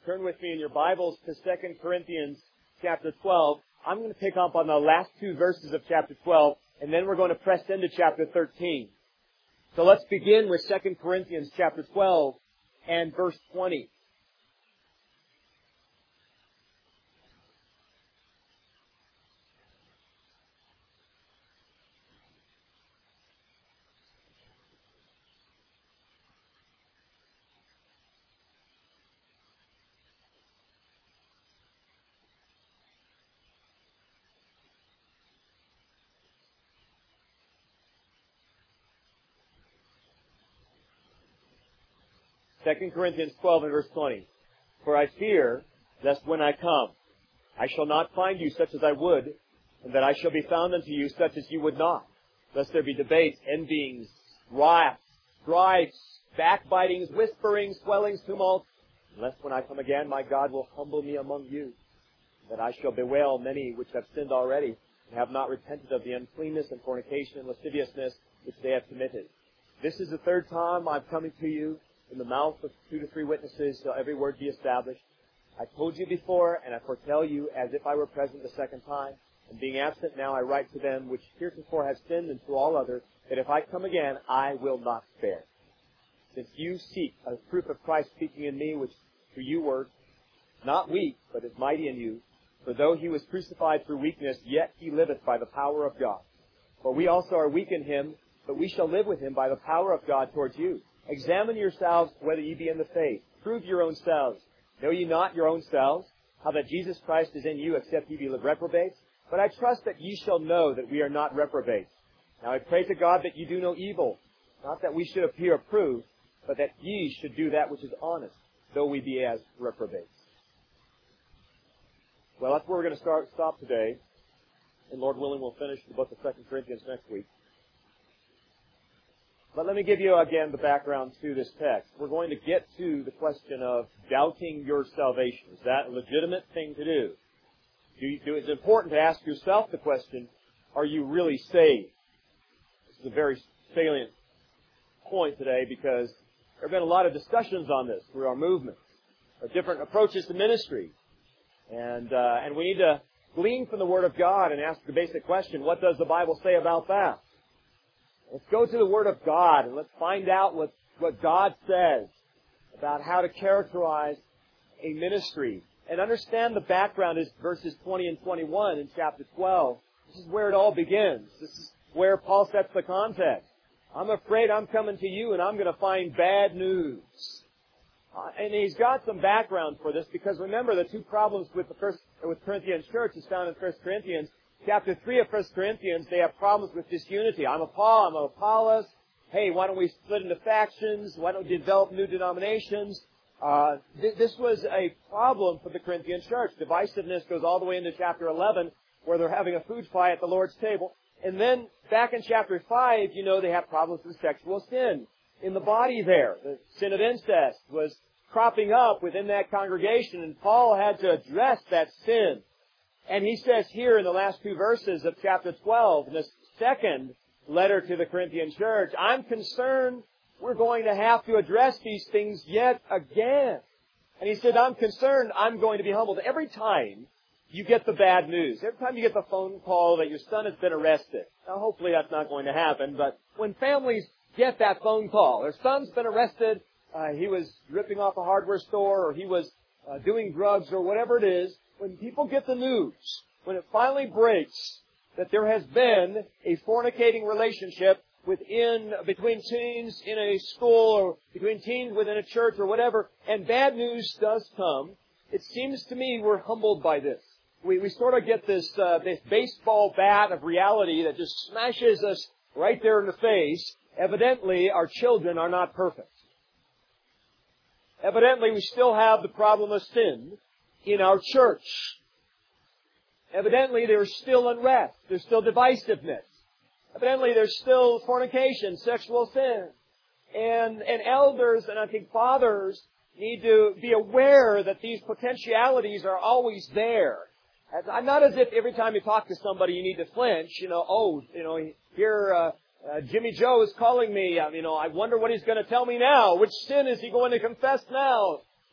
turn with me in your Bibles to 2 Corinthians chapter 12. I'm going to pick up on the last two verses of chapter 12, and then we're going to press into chapter 13. So let's begin with 2 Corinthians chapter 12 and verse 20. Second Corinthians 12 and verse 20. For I fear, lest when I come, I shall not find you such as I would, and that I shall be found unto you such as you would not. Lest there be debates, envyings, wraths, strifes, backbitings, whisperings, swellings, tumults. Lest when I come again, my God will humble me among you, that I shall bewail many which have sinned already, and have not repented of the uncleanness and fornication and lasciviousness which they have committed. This is the third time I'm coming to you. In the mouth of 2 to 3 witnesses shall every word be established. I told you before, and I foretell you, as if I were present the second time. And being absent now, I write to them which heretofore have sinned, and to all others, that if I come again, I will not spare. Since you seek a proof of Christ speaking in me, which to you were not weak, but is mighty in you. For though he was crucified through weakness, yet he liveth by the power of God. For we also are weak in him, but we shall live with him by the power of God towards you. Examine yourselves whether ye be in the faith. Prove your own selves. Know ye not your own selves, how that Jesus Christ is in you, except ye be reprobates? But I trust that ye shall know that we are not reprobates. Now I pray to God that ye do no evil, not that we should appear approved, but that ye should do that which is honest, though we be as reprobates. Well, that's where we're going to stop today. And Lord willing, we'll finish the book of 2 Corinthians next week. But let me give you again the background to this text. We're going to get to the question of doubting your salvation. Is that a legitimate thing to do? It's important to ask yourself the question, are you really saved? This is a very salient point today because there have been a lot of discussions on this through our movement, our different approaches to ministry. And we need to glean from the Word of God and ask the basic question, what does the Bible say about that? Let's go to the Word of God and let's find out what God says about how to characterize a ministry. And understand the background is verses 20 and 21 in chapter 12. This is where it all begins. This is where Paul sets the context. I'm afraid I'm coming to you and I'm going to find bad news. And he's got some background for this because remember the two problems with Corinthian church is found in 1 Corinthians. Chapter 3 of 1 Corinthians, they have problems with disunity. I'm of Paul, I'm of Apollos. Hey, why don't we split into factions? Why don't we develop new denominations? This was a problem for the Corinthian church. Divisiveness goes all the way into chapter 11, where they're having a food fight at the Lord's table. And then back in chapter 5, they have problems with sexual sin in the body there. The sin of incest was cropping up within that congregation, and Paul had to address that sin. And he says here in the last two verses of chapter 12, in the second letter to the Corinthian church, I'm concerned we're going to have to address these things yet again. And he said, I'm concerned I'm going to be humbled. Every time you get the bad news, every time you get the phone call that your son has been arrested. Now hopefully that's not going to happen, but when families get that phone call, their son's been arrested, he was ripping off a hardware store, or he was doing drugs, or whatever it is, when people get the news, when it finally breaks that there has been a fornicating relationship between teens in a school or between teens within a church or whatever, and bad news does come, it seems to me we're humbled by this. We sort of get this baseball bat of reality that just smashes us right there in the face. Evidently, our children are not perfect. Evidently, we still have the problem of sin in our church. Evidently, there's still unrest. There's still divisiveness. Evidently, there's still fornication, sexual sin. And elders, and I think fathers, need to be aware that these potentialities are always there. Not as if every time you talk to somebody you need to flinch, here Jimmy Joe is calling me, I wonder what he's going to tell me now. Which sin is he going to confess now?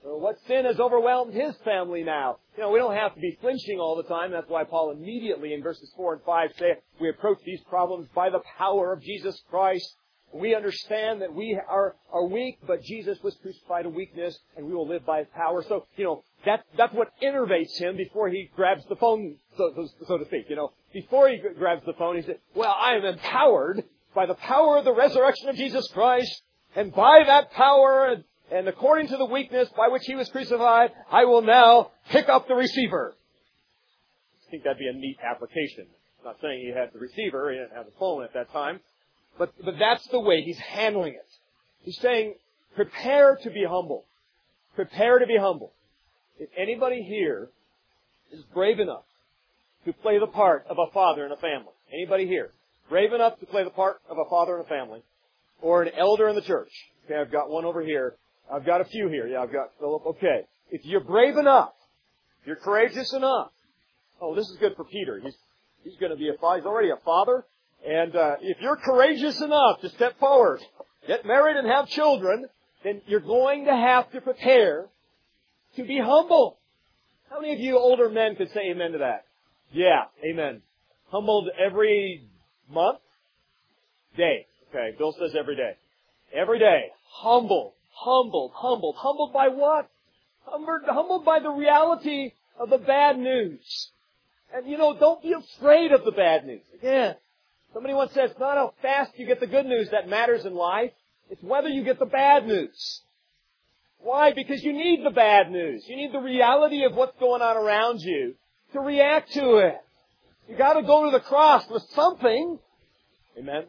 What sin has overwhelmed his family now? We don't have to be flinching all the time. That's why Paul immediately in verses 4 and 5 say, we approach these problems by the power of Jesus Christ. We understand that we are weak, but Jesus was crucified in weakness, and we will live by His power. So, that's what innervates him before he grabs the phone, so to speak. Before he grabs the phone, he said, well, I am empowered by the power of the resurrection of Jesus Christ, and by that power, and according to the weakness by which He was crucified, I will now pick up the receiver. I think that'd be a neat application. I'm not saying he had the receiver, he didn't have the phone at that time, but that's the way he's handling it. He's saying, prepare to be humble. Prepare to be humble. If anybody here is brave enough to play the part of a father in a family, anybody here brave enough to play the part of a father in a family, or an elder in the church? Okay, I've got one over here. I've got a few here. Yeah, I've got Philip. Okay. If you're brave enough, you're courageous enough. Oh, this is good for Peter. He's going to be a father. He's already a father. And if you're courageous enough to step forward, get married and have children, then you're going to have to prepare to be humble. How many of you older men could say amen to that? Yeah, amen. Humbled every month? Day. Okay, Bill says every day. Every day. Humbled. Humbled by what? Humbled by the reality of the bad news. And don't be afraid of the bad news. Again, somebody once said, it's not how fast you get the good news that matters in life. It's whether you get the bad news. Why? Because you need the bad news. You need the reality of what's going on around you to react to it. You got to go to the cross with something. Amen.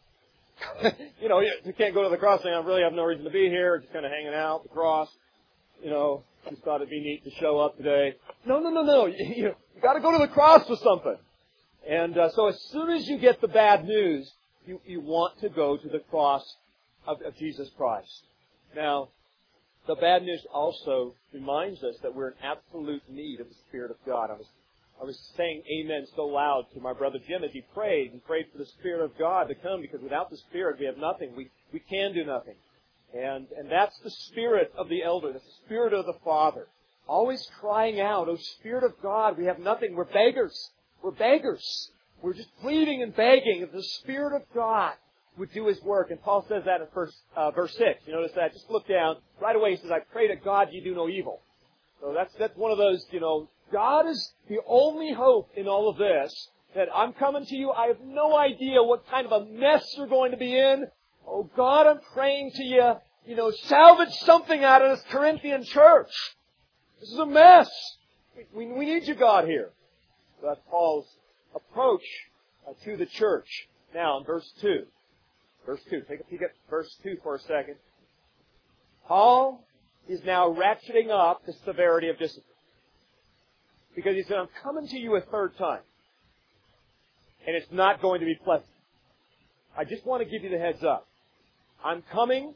You can't go to the cross saying, I really have no reason to be here, just kind of hanging out, the cross. Just thought it'd be neat to show up today. No. You got to go to the cross with something. And so as soon as you get the bad news, you want to go to the cross of Jesus Christ. Now, the bad news also reminds us that we're in absolute need of the Spirit of God. I was saying amen so loud to my brother Jim as he prayed for the Spirit of God to come, because without the Spirit we have nothing. We can do nothing. And that's the spirit of the elder. That's the spirit of the father. Always crying out, oh Spirit of God, we have nothing. We're beggars. We're beggars. We're just pleading and begging that the Spirit of God would do His work. And Paul says that in verse 6. You notice that? Just look down. Right away he says, I pray to God you do no evil. So that's one of those, God is the only hope in all of this. That I'm coming to you, I have no idea what kind of a mess you're going to be in. Oh God, I'm praying to you, salvage something out of this Corinthian church. This is a mess. We need you, God, here. So that's Paul's approach to the church. Now, in verse 2. Verse 2. Take a peek at verse 2 for a second. Paul is now ratcheting up the severity of discipline. Because he said, I'm coming to you a third time. And it's not going to be pleasant. I just want to give you the heads up. I'm coming,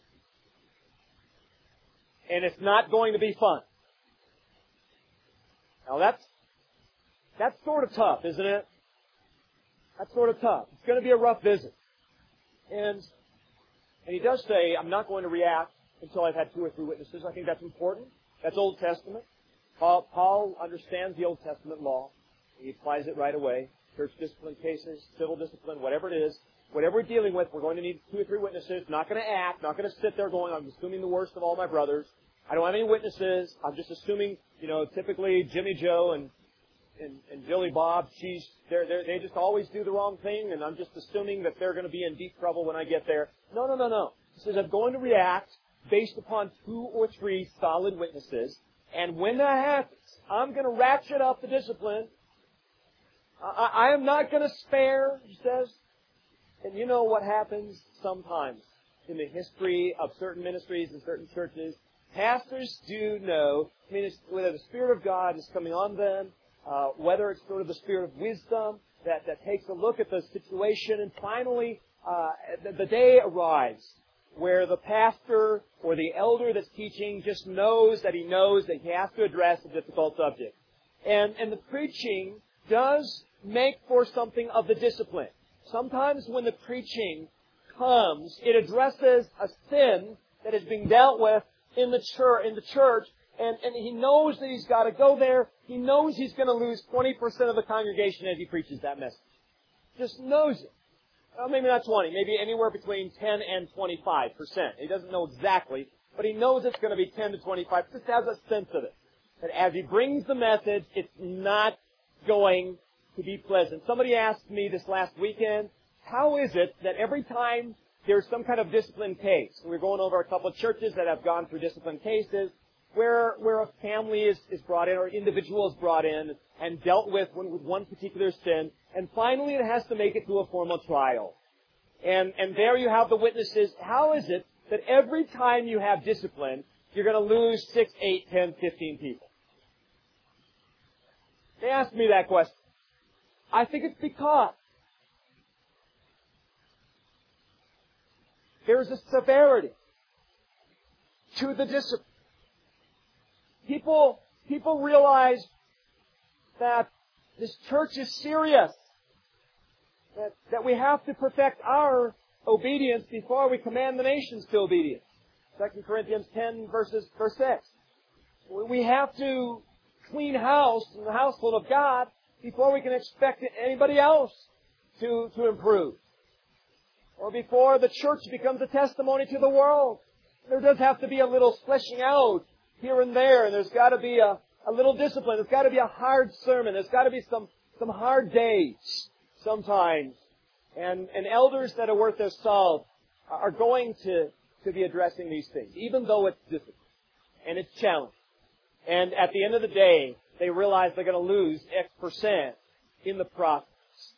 and it's not going to be fun. Now that's sort of tough, isn't it? That's sort of tough. It's going to be a rough visit. And he does say, I'm not going to react until I've had 2 or 3 witnesses. I think that's important. That's Old Testament. Paul understands the Old Testament law. He applies it right away. Church discipline cases, civil discipline, whatever it is. Whatever we're dealing with, we're going to need 2 or 3 witnesses. Not going to act. Not going to sit there going, I'm assuming the worst of all my brothers. I don't have any witnesses. I'm just assuming, typically Jimmy Joe and Billy Bob, they just always do the wrong thing, and I'm just assuming that they're going to be in deep trouble when I get there. No. He says, I'm going to react based upon 2 or 3 solid witnesses, and when that happens, I'm going to ratchet up the discipline. I am not going to spare, he says. And you know what happens sometimes in the history of certain ministries and certain churches? Pastors do know, whether the Spirit of God is coming on them, whether it's sort of the Spirit of wisdom that takes a look at the situation, and finally the day arrives where the pastor or the elder that's teaching just knows that he has to address a difficult subject. And the preaching does make for something of the discipline. Sometimes when the preaching comes, it addresses a sin that is being dealt with in the church, And he knows that he's got to go there. He knows he's going to lose 20% of the congregation as he preaches that message. Just knows it. Well, maybe not 20, maybe anywhere between 10 and 25%. He doesn't know exactly, but he knows it's going to be 10 to 25. Just has a sense of it. That as he brings the message, it's not going to be pleasant. Somebody asked me this last weekend, how is it that every time there's some kind of discipline case, we're going over a couple of churches that have gone through discipline cases, where a family is brought in or an individual is brought in and dealt with one particular sin, and finally it has to make it to a formal trial. And there you have the witnesses. How is it that every time you have discipline, you're going to lose 6, 8, 10, 15 people? They asked me that question. I think it's because there's a severity to the discipline. People realize that this church is serious. That we have to perfect our obedience before we command the nations to obedience. 2 Corinthians 10 verse 6. We have to clean house in the household of God before we can expect anybody else to improve. Or before the church becomes a testimony to the world. There does have to be a little fleshing out here and there, and there's got to be a little discipline. There's got to be a hard sermon. There's got to be some hard days sometimes. And elders that are worth their salt are going to be addressing these things, even though it's difficult and it's challenging. And at the end of the day, they realize they're going to lose X% in the process.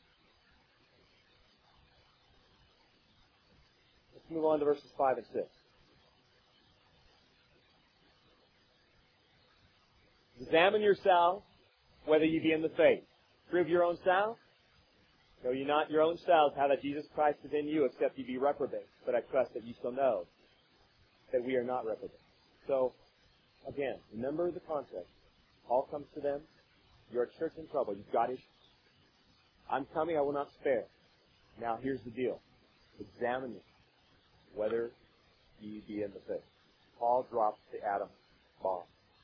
Let's move on to verses 5 and 6. Examine yourselves whether ye be in the faith. Prove your own selves. Know ye not your own selves how that Jesus Christ is in you, except ye be reprobate. But I trust that ye shall know that we are not reprobate. So, again, remember the context. Paul comes to them. You're a church in trouble. You've got issues. I'm coming. I will not spare. Now, here's the deal. Examine you whether ye be in the faith. Paul drops the atom bomb.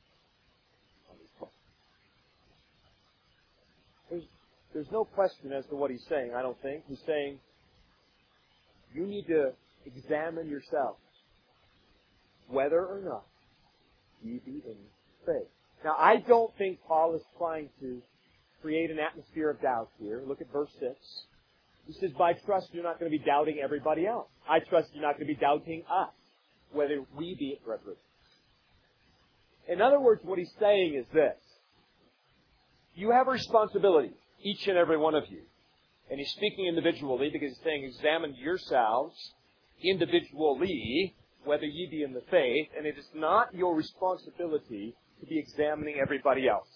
There's no question as to what he's saying, I don't think. He's saying, you need to examine yourself whether or not ye be in faith. Now, I don't think Paul is trying to create an atmosphere of doubt here. Look at verse 6. He says, by trust you're not going to be doubting everybody else. I trust you're not going to be doubting us, whether we be reprobate. In other words, what he's saying is this. You have a responsibility, each and every one of you. And he's speaking individually because he's saying, examine yourselves individually, whether ye be in the faith. And it is not your responsibility to be examining everybody else.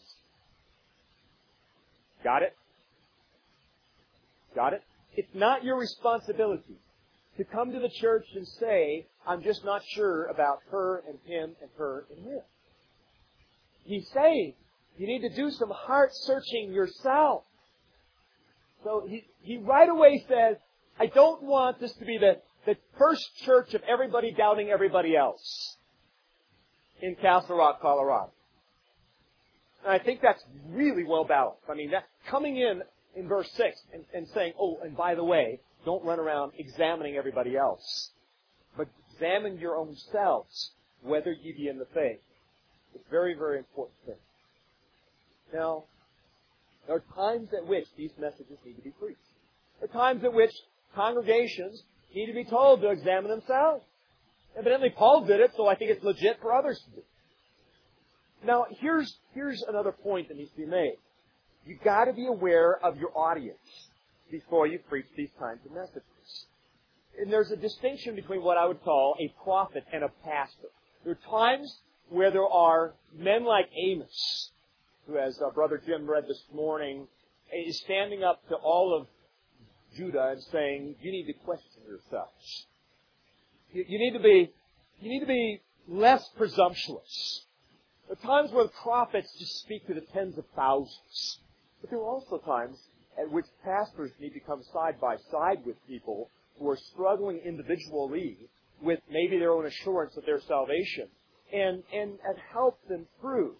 Got it? Got it? It's not your responsibility to come to the church and say, I'm just not sure about her and him and her and him. He's saying, you need to do some heart searching yourself. So he right away says, I don't want this to be the first church of everybody doubting everybody else in Castle Rock, Colorado. And I think that's really well balanced. I mean, that coming in verse 6 and saying, oh, and by the way, don't run around examining everybody else, but examine your own selves, whether ye be in the faith. It's a very, very important thing. Now, there are times at which these messages need to be preached. There are times at which congregations need to be told to examine themselves. Evidently, Paul did it, so I think it's legit for others to do. Now, here's another point that needs to be made. You've got to be aware of your audience before you preach these kinds of messages. And there's a distinction between what I would call a prophet and a pastor. There are times where there are men like Amos, who, as Brother Jim read this morning, is standing up to all of Judah and saying, you need to question yourselves. You need to be less presumptuous. There are times where the prophets just speak to the tens of thousands. But there are also times at which pastors need to come side by side with people who are struggling individually with maybe their own assurance of their salvation and help them through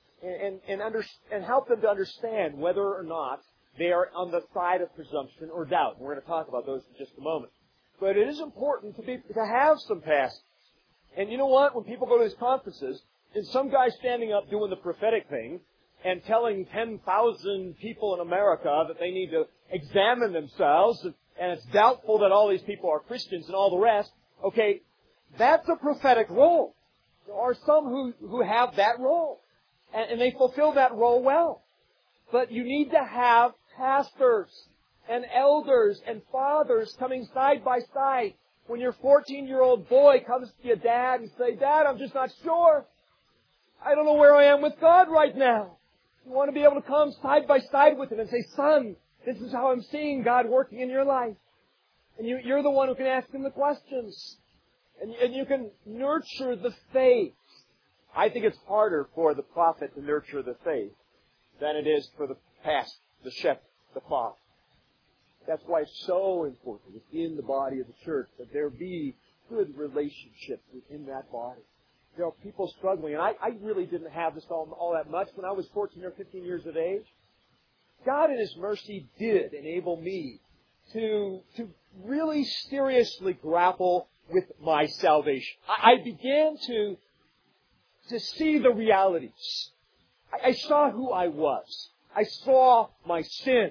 and help them to understand whether or not they are on the side of presumption or doubt. We're going to talk about those in just a moment. But it is important to have some pastors. And you know what? When people go to these conferences, there's some guy standing up doing the prophetic thing and telling 10,000 people in America that they need to examine themselves, and it's doubtful that all these people are Christians and all the rest. Okay, that's a prophetic role. There are some who have that role, and they fulfill that role well. But you need to have pastors and elders and fathers coming side by side. When your 14-year-old boy comes to your dad and say, "Dad, I'm just not sure. I don't know where I am with God right now." You want to be able to come side by side with him and say, "Son, this is how I'm seeing God working in your life." And you're the one who can ask him the questions. And you can nurture the faith. I think it's harder for the prophet to nurture the faith than it is for the pastor, the shepherd, the father. That's why it's so important within the body of the church that there be good relationships within that body. There are people struggling, and I really didn't have this all that much when I was 14 or 15 years of age. God in His mercy did enable me to really seriously grapple with my salvation. I began to see the realities. I saw who I was. I saw my sin.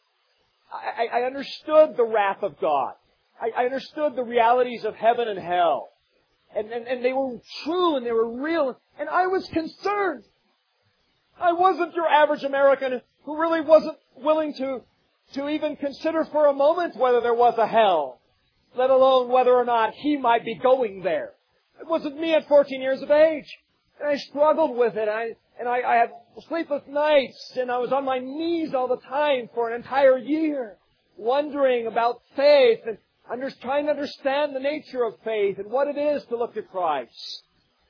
I understood the wrath of God. I understood the realities of heaven and hell. And they were true and they were real. And I was concerned. I wasn't your average American who really wasn't willing to even consider for a moment whether there was a hell, let alone whether or not he might be going there. It wasn't me at 14 years of age. And I struggled with it. And I had sleepless nights, and I was on my knees all the time for an entire year, wondering about faith and trying to understand the nature of faith and what it is to look to Christ.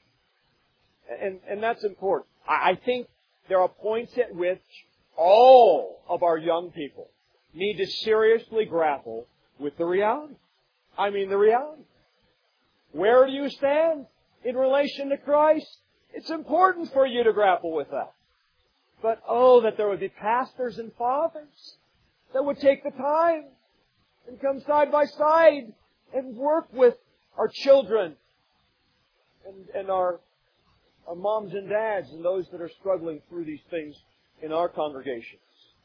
And that's important. I think there are points at which all of our young people need to seriously grapple with the reality. I mean the reality. Where do you stand in relation to Christ? It's important for you to grapple with that. But oh, that there would be pastors and fathers that would take the time and come side by side and work with our children and our moms and dads and those that are struggling through these things in our congregations.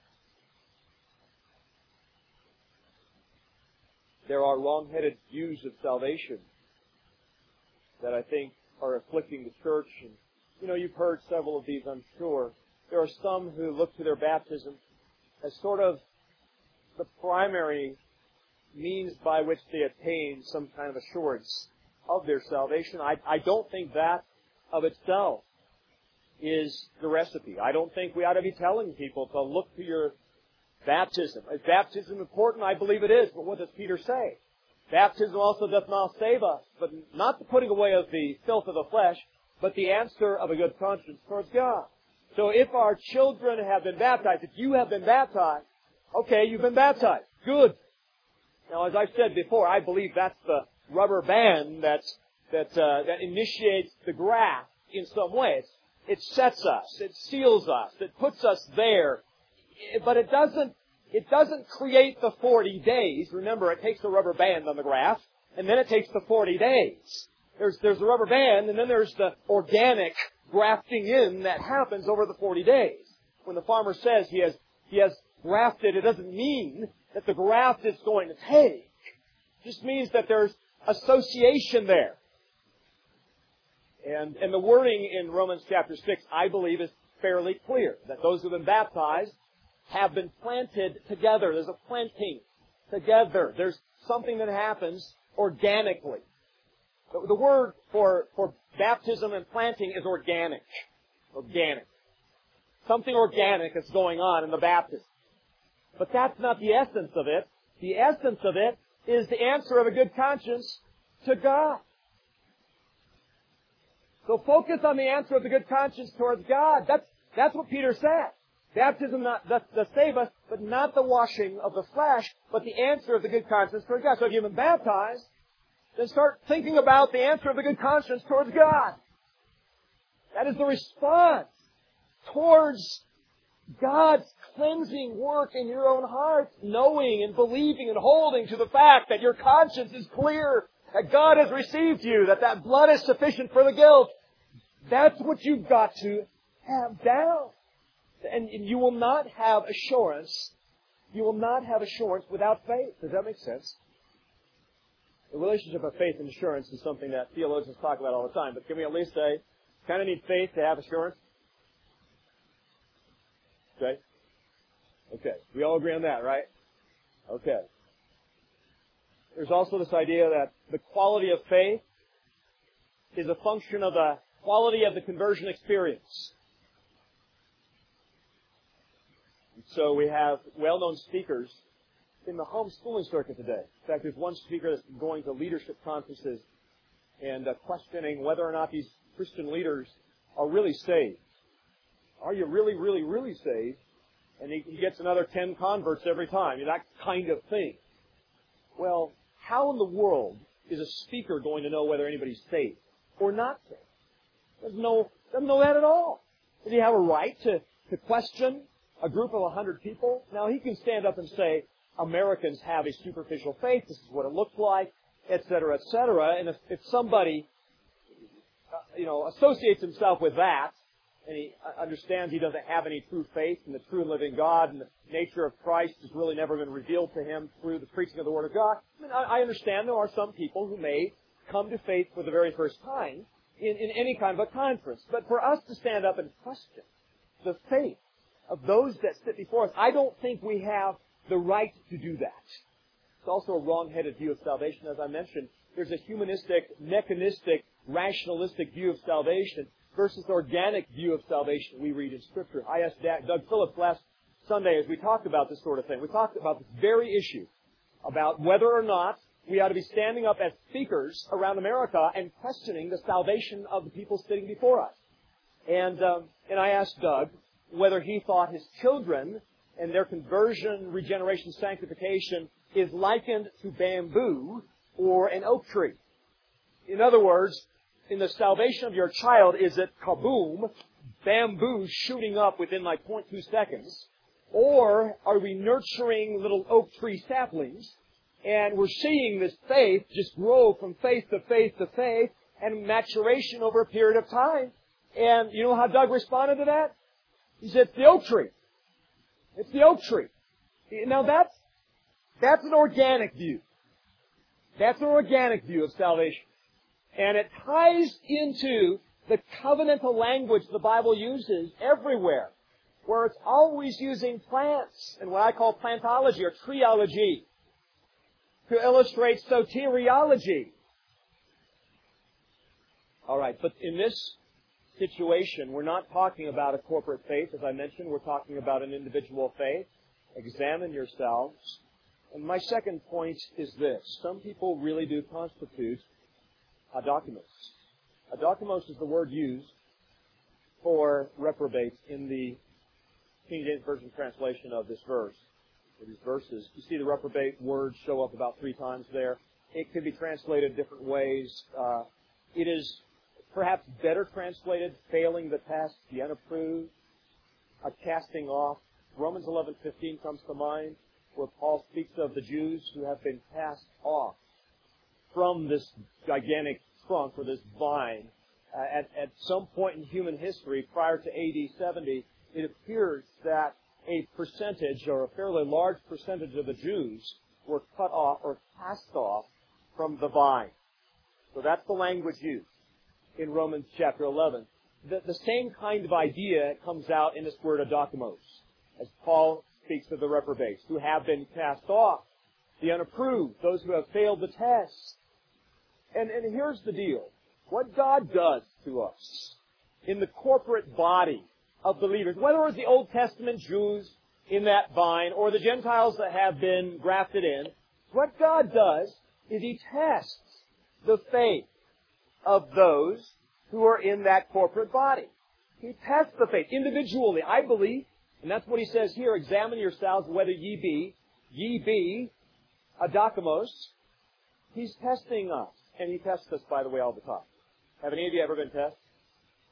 There are wrong-headed views of salvation that I think are afflicting the church. And, you've heard several of these, I'm sure. There are some who look to their baptism as sort of the primary means by which they attain some kind of assurance of their salvation. I don't think that of itself is the recipe. I don't think we ought to be telling people to look to your baptism. Is baptism important? I believe it is. But what does Peter say? Baptism also doth not save us, but not the putting away of the filth of the flesh, but the answer of a good conscience towards God. So if our children have been baptized, if you have been baptized, okay, you've been baptized. Good. Now, as I've said before, I believe that's the rubber band that initiates the graft in some way. It sets us. It seals us. It puts us there. But it doesn't create the 40 days. Remember, it takes the rubber band on the graft, and then it takes the 40 days. There's the rubber band, and then there's the organic grafting in that happens over the 40 days. When the farmer says he has grafted, it doesn't mean that the graft is going to take. It just means that there's association there. And the wording in Romans chapter 6, I believe, is fairly clear. That those who have been baptized have been planted together. There's a planting together. There's something that happens organically. The word for baptism and planting is organic. Organic. Something organic is going on in the baptism. But that's not the essence of it. The essence of it is the answer of a good conscience to God. So focus on the answer of the good conscience towards God. That's what Peter said. Baptism does save us, but not the washing of the flesh, but the answer of the good conscience towards God. So if you've been baptized, then start thinking about the answer of the good conscience towards God. That is the response towards God's cleansing work in your own heart, knowing and believing and holding to the fact that your conscience is clear, that God has received you, that blood is sufficient for the guilt. That's what you've got to have down. And you will not have assurance. You will not have assurance without faith. Does that make sense? The relationship of faith and assurance is something that theologians talk about all the time. But can we at least say, kind of need faith to have assurance? Okay? Okay. We all agree on that, right? Okay. There's also this idea that the quality of faith is a function of the quality of the conversion experience. So we have well-known speakers in the homeschooling circuit today. In fact, there's one speaker that's going to leadership conferences and questioning whether or not these Christian leaders are really saved. Are you really, really, really saved? And he gets another 10 converts every time. That kind of thing. Well, how in the world is a speaker going to know whether anybody's saved or not saved? Doesn't know that at all. Does he have a right to question a group of 100 people? Now, he can stand up and say, Americans have a superficial faith, this is what it looks like, etc., etc. And if somebody, associates himself with that, and he understands he doesn't have any true faith in the true and living God, and the nature of Christ has really never been revealed to him through the preaching of the Word of God, I understand there are some people who may come to faith for the very first time in any kind of a conference. But for us to stand up and question the faith of those that sit before us, I don't think we have the right to do that. It's also a wrong-headed view of salvation. As I mentioned, there's a humanistic, mechanistic, rationalistic view of salvation versus the organic view of salvation we read in Scripture. I asked Doug Phillips last Sunday as we talked about this sort of thing. We talked about this very issue, about whether or not we ought to be standing up as speakers around America and questioning the salvation of the people sitting before us. And I asked Doug whether he thought his children and their conversion, regeneration, sanctification is likened to bamboo or an oak tree. In other words, in the salvation of your child, is it kaboom, bamboo shooting up within like 0.2 seconds? Or are we nurturing little oak tree saplings, and we're seeing this faith just grow from faith to faith to faith, and maturation over a period of time? And you know how Doug responded to that? He said, it's the oak tree. It's the oak tree. Now that's an organic view. That's an organic view of salvation. And it ties into the covenantal language the Bible uses everywhere, where it's always using plants and what I call plantology or treology to illustrate soteriology. All right, but in this situation, we're not talking about a corporate faith. As I mentioned, we're talking about an individual faith. Examine yourselves. And my second point is this. Some people really do constitute adokimos. Adokimos is the word used for reprobates in the King James Version translation of this verse. Or these verses. You see the reprobate word show up about 3 times there. It could be translated different ways. It is perhaps better translated, failing the test, the unapproved, a casting off. Romans 11:15 comes to mind, where Paul speaks of the Jews who have been cast off from this gigantic trunk or this vine. At some point in human history, prior to AD 70, it appears that a percentage, or a fairly large percentage of the Jews were cut off or cast off from the vine. So that's the language used in Romans chapter 11. The same kind of idea comes out in this word adokimos, as Paul speaks of the reprobates, who have been cast off, the unapproved, those who have failed the test. And here's the deal. What God does to us in the corporate body of believers, whether it's the Old Testament Jews in that vine or the Gentiles that have been grafted in, what God does is He tests the faith of those who are in that corporate body. He tests the faith individually, I believe. And that's what He says here. Examine yourselves whether ye be adokimos. He's testing us. And He tests us, by the way, all the time. Have any of you ever been tested?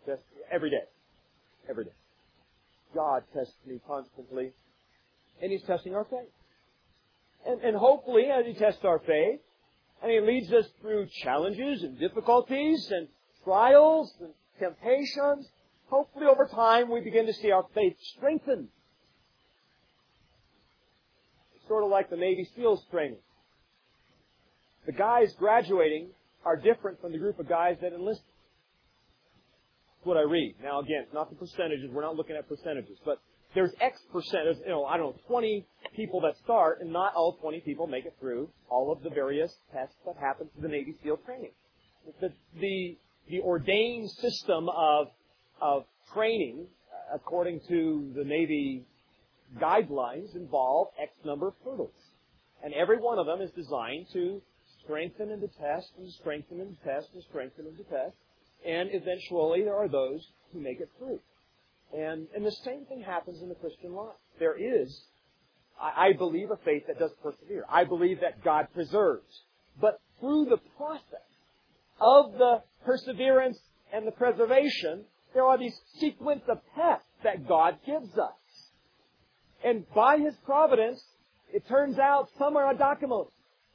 Test every day. Every day. God tests me constantly. And He's testing our faith. And hopefully, as He tests our faith, and He leads us through challenges and difficulties and trials and temptations, hopefully over time we begin to see our faith strengthened. It's sort of like the Navy SEALs training. The guys graduating are different from the group of guys that enlisted. That's what I read. Now again, it's not the percentages. We're not looking at percentages. But there's X percent, 20 people that start, and not all 20 people make it through all of the various tests that happen to the Navy SEAL training. The ordained system of training, according to the Navy guidelines, involve X number of hurdles. And every one of them is designed to strengthen and to test, and strengthen and to test, and strengthen and to test. And eventually there are those who make it through. And the same thing happens in the Christian life. There is, I believe, a faith that does persevere. I believe that God preserves. But through the process of the perseverance and the preservation, there are these sequence of tests that God gives us. And by His providence, it turns out some are adokimos.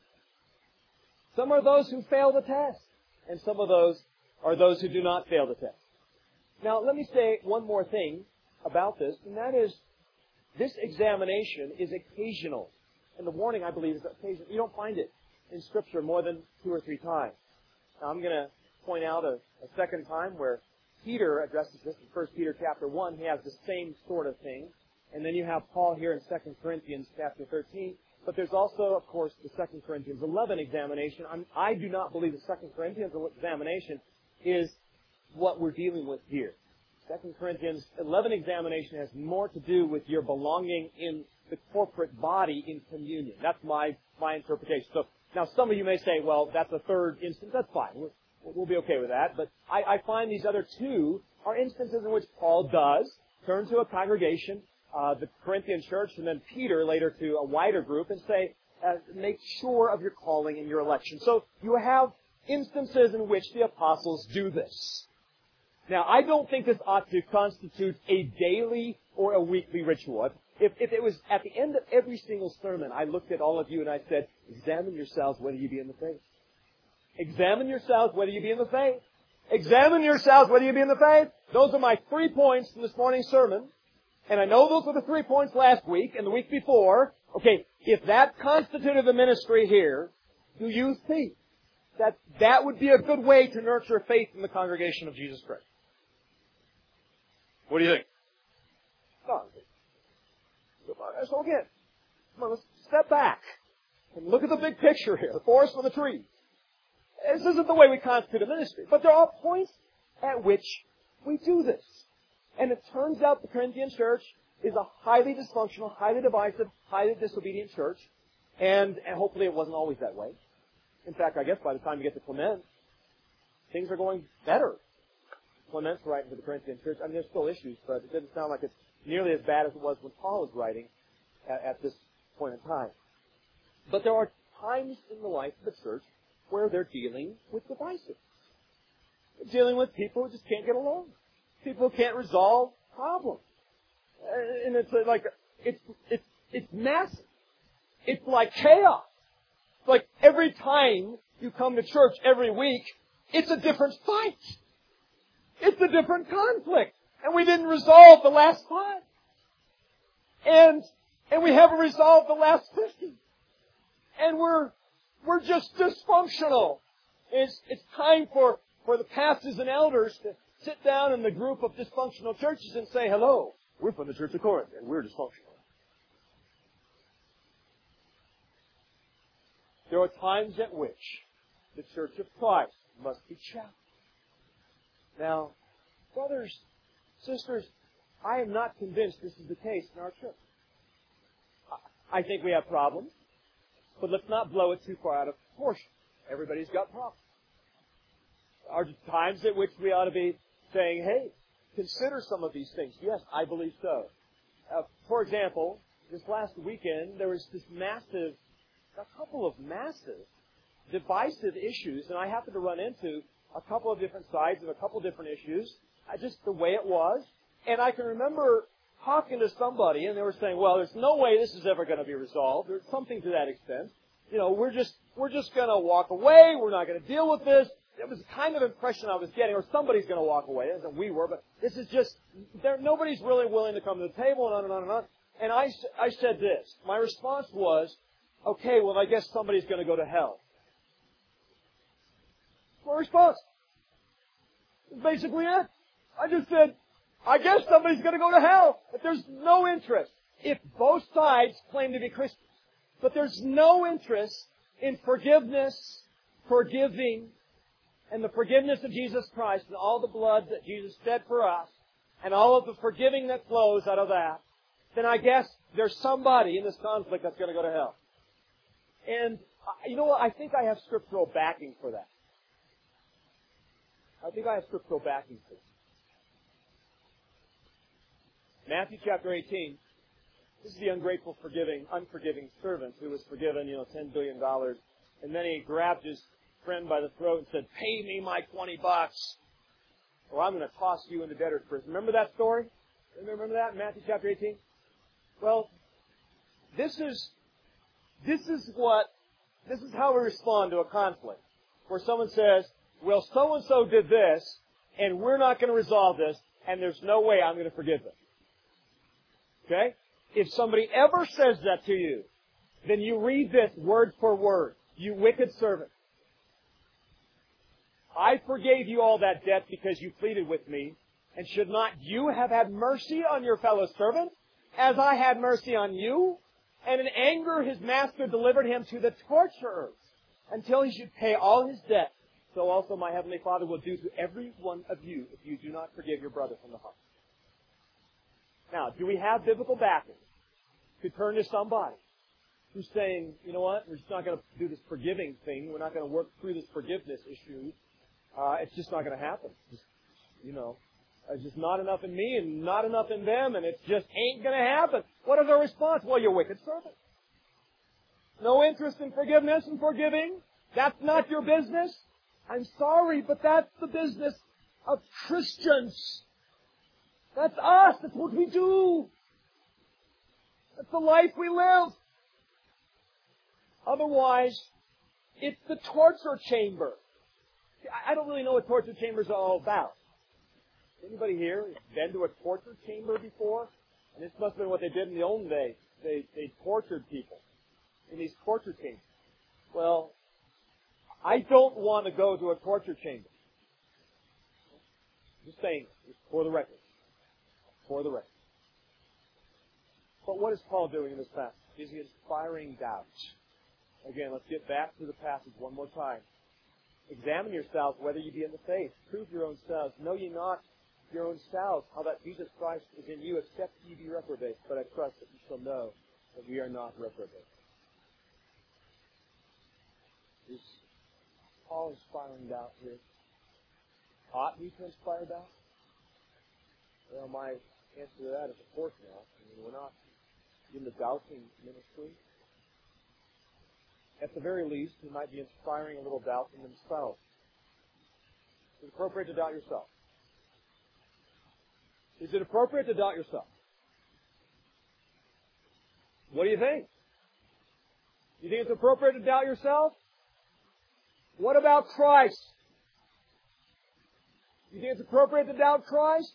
Some are those who fail the test. And some of those are those who do not fail the test. Now, let me say one more thing about this, and that is, this examination is occasional. And the warning, I believe, is occasional. You don't find it in Scripture more than 2 or 3 times. Now, I'm going to point out a second time where Peter addresses this in 1 Peter chapter 1. He has the same sort of thing. And then you have Paul here in 2 Corinthians chapter 13. But there's also, of course, the 2 Corinthians 11 examination. I do not believe the 2 Corinthians examination is what we're dealing with here. 2 Corinthians 11 examination has more to do with your belonging in the corporate body in communion. That's my interpretation. So now some of you may say, well, that's a third instance. That's fine. We'll be okay with that. But I find these other two are instances in which Paul does turn to a congregation, the Corinthian church, and then Peter later to a wider group and say, make sure of your calling and your election. So you have instances in which the apostles do this. Now, I don't think this ought to constitute a daily or a weekly ritual. If it was at the end of every single sermon, I looked at all of you and I said, examine yourselves whether you be in the faith. Examine yourselves whether you be in the faith. Examine yourselves whether you be in the faith. Those are my 3 points in this morning's sermon. And I know those were the 3 points last week and the week before. Okay, if that constituted the ministry here, do you think that would be a good way to nurture faith in the congregation of Jesus Christ? What do you think? No. So again, come on, let's step back and look at the big picture here, the forest for the trees. This isn't the way we constitute a ministry, but there are points at which we do this. And it turns out the Corinthian church is a highly dysfunctional, highly divisive, highly disobedient church, and hopefully it wasn't always that way. In fact, I guess by the time you get to Clement, things are going better. Clement's writing to the Corinthian church. I mean, there's still issues, but it doesn't sound like it's nearly as bad as it was when Paul was writing at this point in time. But there are times in the life of the church where they're dealing with divisiveness. They're dealing with people who just can't get along. People who can't resolve problems. And it's like, it's massive. It's like chaos. It's like every time you come to church every week, it's a different fight. It's a different conflict. And we didn't resolve the last 5. And we haven't resolved the last 50. And we're just dysfunctional. It's time for the pastors and elders to sit down in the group of dysfunctional churches and say, hello, we're from the Church of Corinth, and we're dysfunctional. There are times at which the Church of Christ must be challenged. Now, brothers, sisters, I am not convinced this is the case in our church. I think we have problems, but let's not blow it too far out of proportion. Everybody's got problems. There are times at which we ought to be saying, hey, consider some of these things. Yes, I believe so. For example, this last weekend, there was a couple of massive divisive issues, and I happened to run into a couple of different sides of a couple of different issues, just the way it was. And I can remember talking to somebody, and they were saying, well, there's no way this is ever going to be resolved. There's something to that extent. We're just going to walk away. We're not going to deal with this. It was the kind of impression I was getting, or somebody's going to walk away. And we were, but this is just, nobody's really willing to come to the table, and on and on and on. And I said this. My response was, okay, well, I guess somebody's going to go to hell. My response. That's basically it. I just said, I guess somebody's going to go to hell. But there's no interest. If both sides claim to be Christians, but there's no interest in forgiveness, forgiving, and the forgiveness of Jesus Christ and all the blood that Jesus shed for us and all of the forgiving that flows out of that, then I guess there's somebody in this conflict that's going to go to hell. And you know what? I think I have scriptural backing for that. I think I have scriptural backing for it. Matthew chapter 18. This is the ungrateful, unforgiving servant who was forgiven, $10 billion. And then he grabbed his friend by the throat and said, pay me my $20 or I'm going to toss you into debtor's prison. Remember that story? Remember that in Matthew chapter 18? Well, this is how we respond to a conflict. Where someone says, well, so-and-so did this, and we're not going to resolve this, and there's no way I'm going to forgive them. Okay? If somebody ever says that to you, then you read this word for word. You wicked servant. I forgave you all that debt because you pleaded with me, and should not you have had mercy on your fellow servant, as I had mercy on you? And in anger his master delivered him to the torturers, until he should pay all his debt. So also my heavenly Father will do to every one of you if you do not forgive your brother from the heart. Now, do we have biblical backing to turn to somebody who's saying, you know what, we're just not going to do this forgiving thing. We're not going to work through this forgiveness issue. It's just not going to happen. There's just not enough in me and not enough in them, and it just ain't going to happen. What is our response? Well, you wicked servant. No interest in forgiveness and forgiving. That's not your business. I'm sorry, but that's the business of Christians. That's us. That's what we do. That's the life we live. Otherwise, it's the torture chamber. I don't really know what torture chambers are all about. Anybody here been to a torture chamber before? And this must have been what they did in the old days. They tortured people in these torture chambers. Well, I don't want to go to a torture chamber. Just saying, for the record. For the record. But what is Paul doing in this passage? Is he inspiring doubt? Again, let's get back to the passage one more time. Examine yourselves whether you be in the faith. Prove your own selves. Know ye not your own selves how that Jesus Christ is in you, except ye be reprobate. But I trust that you shall know that we are not reprobate. Is Paul inspiring doubt here? Ought we to inspire doubt? Well, my answer to that is of course not. We're not in the doubting ministry. At the very least, we might be inspiring a little doubt in themselves. Is it appropriate to doubt yourself? Is it appropriate to doubt yourself? What do you think? You think it's appropriate to doubt yourself? What about Christ? You think it's appropriate to doubt Christ?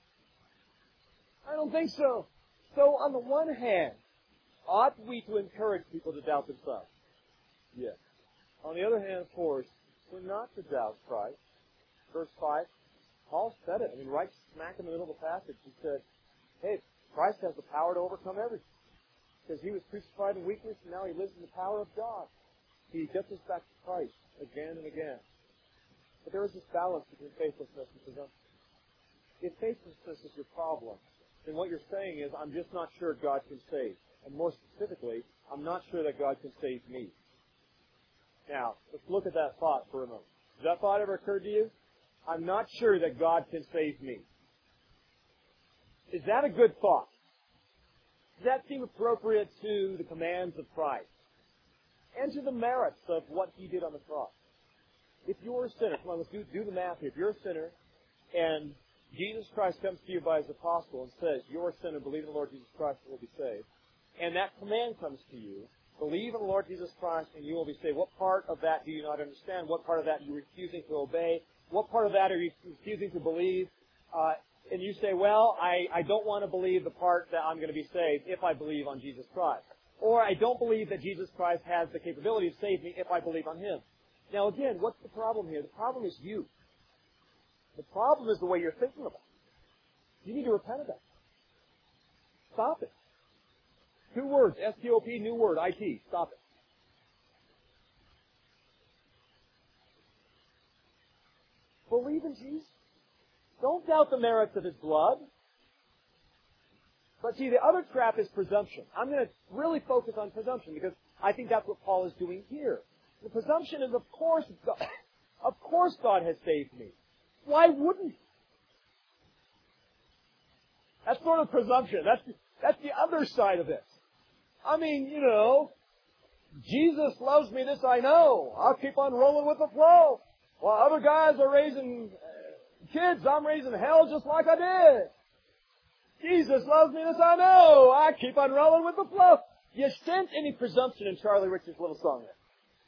I don't think so. So on the one hand, ought we to encourage people to doubt themselves? Yes. On the other hand, of course, we're not to doubt Christ. Verse 5, Paul said it. Right smack in the middle of the passage, he said, hey, Christ has the power to overcome everything. Because he was crucified in weakness, and now he lives in the power of God. He gets us back to Christ again and again. But there is this balance between faithlessness and presumption. If faithlessness is your problem, then what you're saying is, I'm just not sure God can save. And more specifically, I'm not sure that God can save me. Now, let's look at that thought for a moment. Has that thought ever occurred to you? I'm not sure that God can save me. Is that a good thought? Does that seem appropriate to the commands of Christ? And to the merits of what He did on the cross? If you're a sinner, come on, let's do the math here. If you're a sinner and Jesus Christ comes to you by His apostle and says, you're a sinner, believe in the Lord Jesus Christ and you will be saved. And that command comes to you, believe in the Lord Jesus Christ and you will be saved. What part of that do you not understand? What part of that are you refusing to obey? What part of that are you refusing to believe? And you say, well, I don't want to believe the part that I'm going to be saved if I believe on Jesus Christ. Or I don't believe that Jesus Christ has the capability to save me if I believe on Him. Now again, what's the problem here? The problem is you. The problem is the way you're thinking about it. You need to repent of that. Stop it. 2 words, S-T-O-P, new word, I-T. Stop it. Believe in Jesus. Don't doubt the merits of His blood. But see, the other trap is presumption. I'm going to really focus on presumption because I think that's what Paul is doing here. The presumption is, of course God has saved me. Why wouldn't He? That's sort of presumption. That's the other side of this. I mean, Jesus loves me, this I know. I'll keep on rolling with the flow. While other guys are raising kids, I'm raising hell just like I did. Jesus loves me, this I know. I keep on rolling with the flow. You sense any presumption in Charlie Rich's little song there?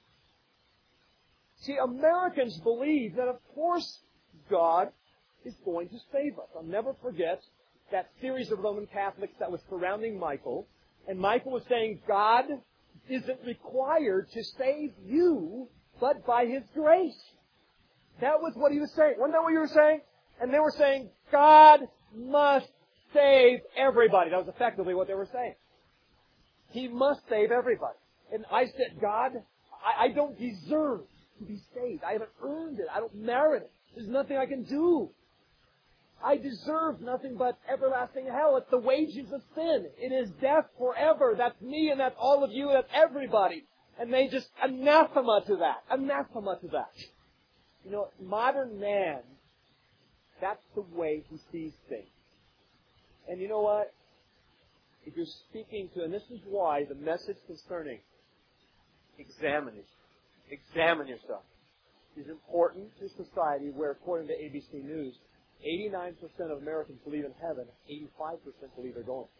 See, Americans believe that, of course, God is going to save us. I'll never forget that series of Roman Catholics that was surrounding Michael. And Michael was saying, God isn't required to save you, but by His grace. That was what he was saying. Wasn't that what you were saying? And they were saying, God must save everybody. That was effectively what they were saying. He must save everybody. And I said, God, I don't deserve to be saved. I haven't earned it. I don't merit it. There's nothing I can do. I deserve nothing but everlasting hell. It's the wages of sin. It is death forever. That's me and that's all of you. That's everybody. And they just anathema to that. Anathema to that. Modern man, that's the way he sees things. And you know what? If you're speaking to, and this is why the message concerning examine yourself is important to society where, according to ABC News, 89% of Americans believe in heaven, 85% believe they're going.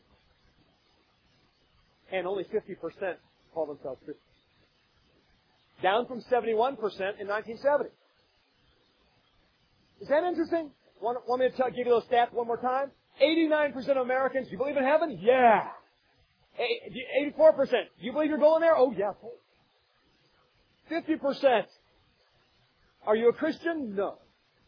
And only 50% call themselves Christians. Down from 71% in 1970. Is that interesting? Want me to give you those stats one more time? 89% of Americans, do you believe in heaven? Yeah. 84%, do you believe you're going there? Oh, yeah. 50%, are you a Christian? No.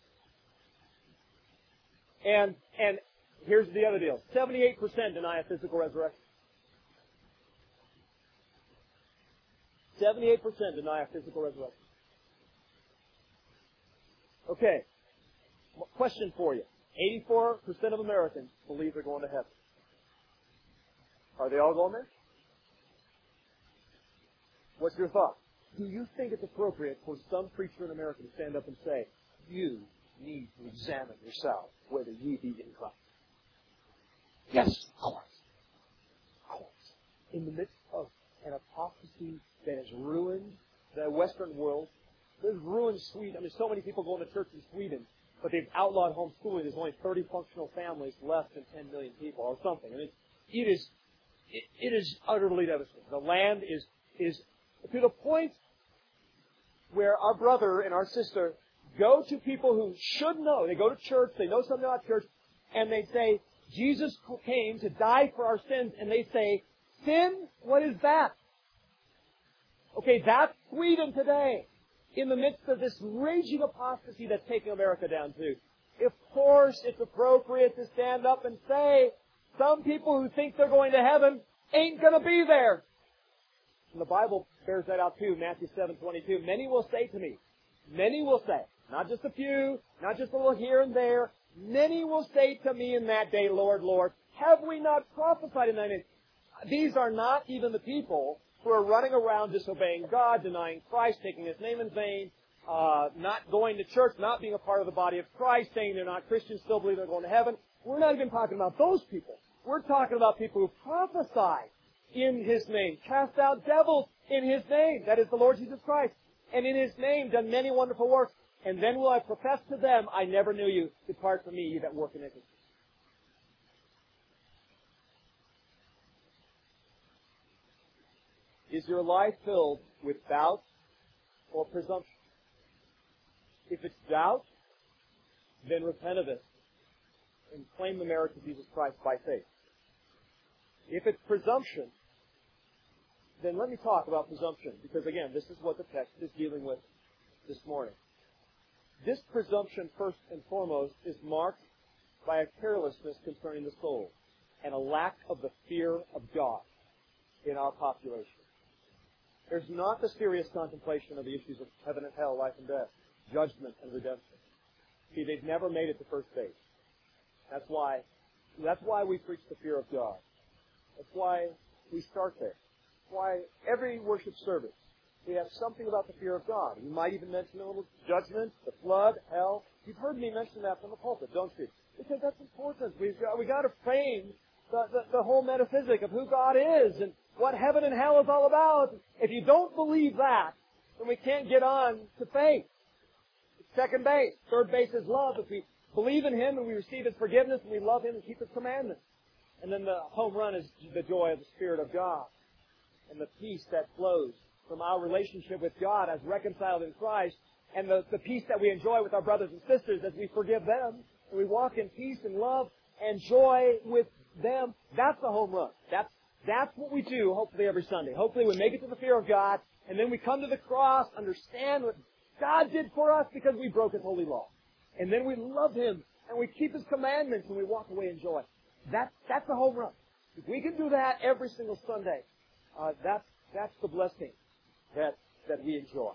And here's the other deal. 78% deny a physical resurrection. 78% deny a physical resurrection. Okay. Question for you. 84% of Americans believe they're going to heaven. Are they all going there? What's your thought? Do you think it's appropriate for some preacher in America to stand up and say, you need to examine yourself whether ye be in Christ? Yes, of course. Of course. In the midst of an apostasy that has ruined the Western world, that has ruined Sweden. I mean, so many people going to church in Sweden, but they've outlawed homeschooling. There's only 30 functional families less than 10 million people or something. I mean, it is utterly devastating. The land is to the point where our brother and our sister go to people who should know. They go to church, they know something about church, and they say, Jesus came to die for our sins, and they say, sin? What is that? Okay, that's Sweden today, in the midst of this raging apostasy that's taking America down too. Of course, it's appropriate to stand up and say, some people who think they're going to heaven ain't going to be there. And the Bible bears that out too, Matthew 7:22. Many will say to me, many will say, not just a few, not just a little here and there, many will say to me in that day, Lord, Lord, have we not prophesied in thy name? These are not even the people who are running around disobeying God, denying Christ, taking His name in vain, not going to church, not being a part of the body of Christ, saying they're not Christians, still believe they're going to heaven. We're not even talking about those people. We're talking about people who prophesy in His name, cast out devils in His name. That is the Lord Jesus Christ. and in His name done many wonderful works. And then will I profess to them, I never knew you. Depart from me, ye that work iniquity. Is your life filled with doubt or presumption? If it's doubt, then repent of it and claim the merits of Jesus Christ by faith. If it's presumption, then let me talk about presumption, because again, this is what the text is dealing with this morning. This presumption, first and foremost, is marked by a carelessness concerning the soul and a lack of the fear of God in our population. There's not the serious contemplation of the issues of heaven and hell, life and death, judgment and redemption. See, they've never made it to first base. That's why we preach the fear of God. That's why we start there. That's why every worship service, we have something about the fear of God. We might even mention a little judgment, the flood, hell. You've heard me mention that from the pulpit, don't you? Because that's important. We've got to frame the whole metaphysic of who God is and what heaven and hell is all about. If you don't believe that, then we can't get on to faith. It's second base. Third base is love. If we believe in Him and we receive His forgiveness and we love Him and keep His commandments. And then the home run is the joy of the Spirit of God and the peace that flows from our relationship with God as reconciled in Christ, and the peace that we enjoy with our brothers and sisters as we forgive them and we walk in peace and love and joy with them. That's the home run. That's what we do, hopefully, every Sunday. Hopefully we make it to the fear of God, and then we come to the cross, understand what God did for us because we broke His holy law. And then we love Him, and we keep His commandments, and we walk away in joy. That's the home run. If we can do that every single Sunday, that's the blessing that we enjoy.